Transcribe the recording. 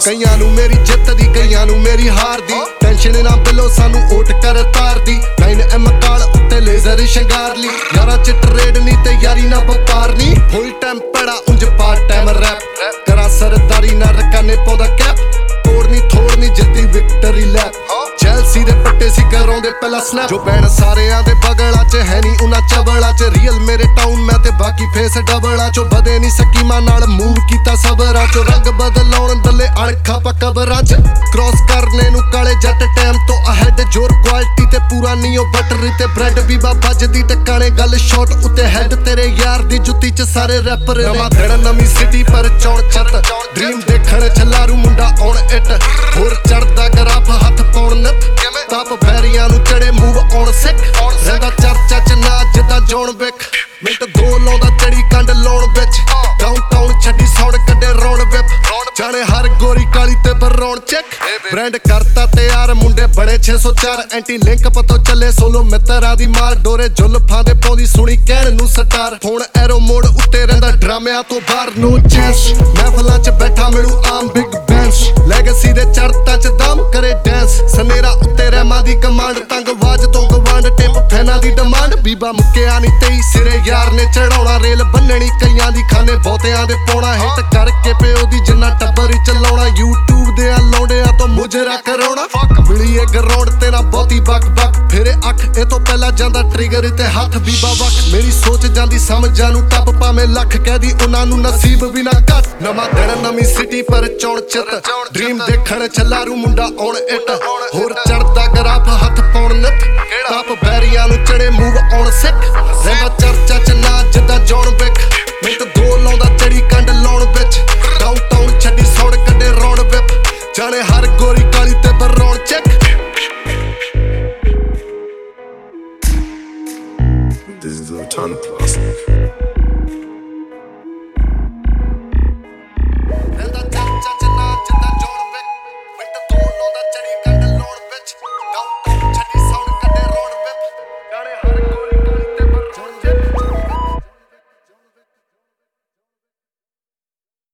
ਕਈਆਂ ਨੂੰ ਮੇਰੀ ਜਿੱਤ ਦੀ ਕਈਆਂ ਨੂੰ ਮੇਰੀ ਹਾਰ ਦੀ ਟੈਨਸ਼ਨ ਨਾ ਬਿਲੋ ਸਾਨੂੰ ਓਟ ਕਰ ਤਾਰਦੀ 9M ਕਾਲ ਉੱਤੇ ਲੇਜ਼ਰ ਸ਼ਿੰਗਾਰ ਲਈ ਯਾਰਾਂ ਚ ਟਰੇਡ ਨਹੀਂ ਤੇ ਯਾਰੀ ਨਾ ਵਪਾਰ ਨਹੀਂ ਫੁੱਲ ਟਾਈਮ ਪੜਾ ਉਂਝ ਪਾਰਟ ਟਾਈਮ ਰੈਪ ਕਰਾਂ ਸਰਦਾਰੀ ਨਾ ਰਕਾਨੇ ਪਾਉਂਦਾ ਕੈਪ ਤੋੜਨੀ ਜਿੱਤੀ ਵਿਕਟਰੀ ਲੈਪ ਚੈਲਸੀ ਦੇ ਪੱਟੇ ਸੀ ਕਰਾਉਂਦੇ ਪਹਿਲਾ ਸਨੈਪ ਜੋ ਬੈਣ ਸਾਰਿਆਂ ਦੇ ਬਗਲਾਂ ਚ ਹੈ ਨਹੀਂ ਉਹਨਾਂ ਚਵਲਾਂ ਚ ਰੀਅਲ ਮੇਰੇ ਟਾਊਨ ਮੈਂ ਤੇ ਬਾਕੀ ਫੇਸ ਡਬਲਾਂ ਚੋਂ ਵਧੇ ਨਹੀਂ ਸਕੀਮਾਂ ਨਾਲ ਮੂਵ ਕੀਤਾ ਸਬਰਾਂ ਚੋਂ ਰੰਗ ਬਦਲਾਉਣ ਦੱਲੇ ਅਣਖਾਂ ਪਾ ਕਬਰਾਂ ਚ ਕ੍ਰੋਸ ਕਰਨੇ ਨੂੰ ਕਾਲੇ ਜੱਟ ਟਾਈਮ ਤੋਂ ਅਹੈਡ ਜੋਰ ਕੁਆਲਿਟੀ ਤੇ ਪੂਰਾ ਨੀਓ ਬਟਰ ਤੇ ਬ੍ਰੈਡ ਵੀ ਵੱਜਦੀ ਟਿਕਾਣੇ ਗੱਲ ਸ਼ਾਟ ਉੱਤੇ ਹੈਡ ਤੇਰੇ ਯਾਰ ਦੀ ਜੁੱਤੀ ਚ ਸਾਰੇ ਰੈਪਰ ਨਵਾਂ ਦਿਨ ਨਵੀਂ ਸਿਟੀ ਪਰ ਚੌਣ ਚੱਤ ਡ੍ਰੀਮ ਦੇਖਣ ਛਲਾਰੂ ਮੁੰਡਾ ਆਉਣ ਇਟ ਹੋਰ ਚੜਦਾ ਗਰਾਫ ਹੱਥ ਪਾਉਣ ਨੱਤ ਤਪ ਬੈਰੀਆਂ ਨੂੰ ਚੜੇ ਮੂਵ ਆਉਣ ਸਿੱਖ ਰਹਿੰਦਾ ਚਰਚਾ ਚ ਨਾ ਜਿੱਦਾਂ ਜੋਨ ਵਿਕ ਮਿੰਟ ਦੋ ਲਾਉਂਦਾ ਚੜੀ ਕੰਡ ਲਾਉਣ ਵਿੱਚ ਡਾਊਨਟਾਊਨ ਛੱਡੀ ਸੌੜ ਕੱਢੇ ਰੌਣ ਵਿਪ ਜਾਣੇ ਹਰ ਗੋਰੀ ਕਾਲੀ ਤੇ ਬਰੌਣ ਚੈੱਕ ਬ੍ਰਾਂਡ ਕਰਤਾ ਤਿਆਰ ਮੁੰਡੇ ਬੜੇ 604 ਐਂਟੀ ਲਿੰਕ ਪਤੋਂ ਚੱਲੇ ਸੋਲੋ ਮਿੱਤਰਾਂ ਦੀ ਮਾਰ ਡੋਰੇ ਜੁਲਫਾਂ ਦੇ ਪਾਉਂਦੀ ਸੁਣੀ ਕਹਿਣ ਨੂੰ ਸਟਾਰ ਹੁਣ ਐਰੋ ਮੋੜ ਉੱਤੇ ਰਹਿੰਦਾ ਡਰਾਮਿਆਂ ਤੋਂ ਬਾਹਰ ਨੋ ਚੈਂਸ ਮਹਿਫਲਾਂ ਚ ਬੈਠਾ ਮਿਲੂ ਆਮ ਬਿਗ ਬੈਂਸ ਲੈਗੇਸੀ ਦੇ ਚੜ੍ਹਤਾਂ ਚ ਦਮ ਕਰੇ ਡੈਂਸ ਸਨੇਰਾ ਉੱਤੇ ਰਹਿਮਾਂ ਦੀ ਕਮਾਂਡ ਤੰਗ ਆਵਾਜ਼ ਤੋਂ ਗਵਾਂਡ ਟਿਪ ਫੈਨਾਂ ਦੀ ਡਿਮਾਂਡ ਬੀਬਾ ਮੁੱਕਿਆ ਨਹੀਂ 23 ਸਿਰੇ ਯਾਰ ਨੇ ਚੜਾਉਣਾ ਰੇਲ ਬੰਨਣੀ ਕਈਆਂ ਦੀ ਖਾਨੇ ਬਹੁਤਿਆਂ ਦੇ ਪਾਉਣਾ ਹਿੱਟ ਕਰਕੇ ਪਿਓ ਦੀ ਜਿੰਨਾ ਟੱਬਰ ਹੀ ਚਲਾਉਣਾ YouTube ਦੇ ਆ ਲੌਂਡਿਆਂ ਤੋਂ ਮੁਜਰਾ ਕਰਾਉਣਾ ਮਿਲੀਏ ਗਰਾਉਂਡ ਤੇਰਾ ਬਹੁਤੀ ਬਕ ਫੇਰੇ ਅੱਖ ਇਹ ਤੋਂ ਪਹਿਲਾਂ ਜਾਂਦਾ ਟ੍ਰਿਗਰ ਤੇ ਹੱਥ ਬੀਬਾ ਵਕ ਮੇਰੀ ਸੋਚ ਜਾਂਦੀ ਸਮਝਾਂ ਨੂੰ ਟੱਪ ਭਾਵੇਂ ਲੱਖ ਕਹਿਦੀ ਉਹਨਾਂ ਨੂੰ ਨਸੀਬ ਵੀ ਨਾ ਘੱਟ ਨਵਾਂ ਦਿਨ ਨਵੀਂ ਸਿਟੀ ਪਰ ਚੌਣ ਚਿੱਤ ਡ੍ਰੀਮ ਦੇਖਣ ਛਲਾਰੂ ਮੁੰਡਾ ਆਉਣ ਇਟ ਹੋਰ ਚੜਦਾ ਗਰਾਫ ਹੱਥ ਪਾਉਣ ਨੱਤ ਟੱਪ ਬੈਰੀਆਂ ਨੂੰ ਚੜੇ ਮੂਵ ਆਉਣ ਸਿੱਖ ਰਹਿੰਦਾ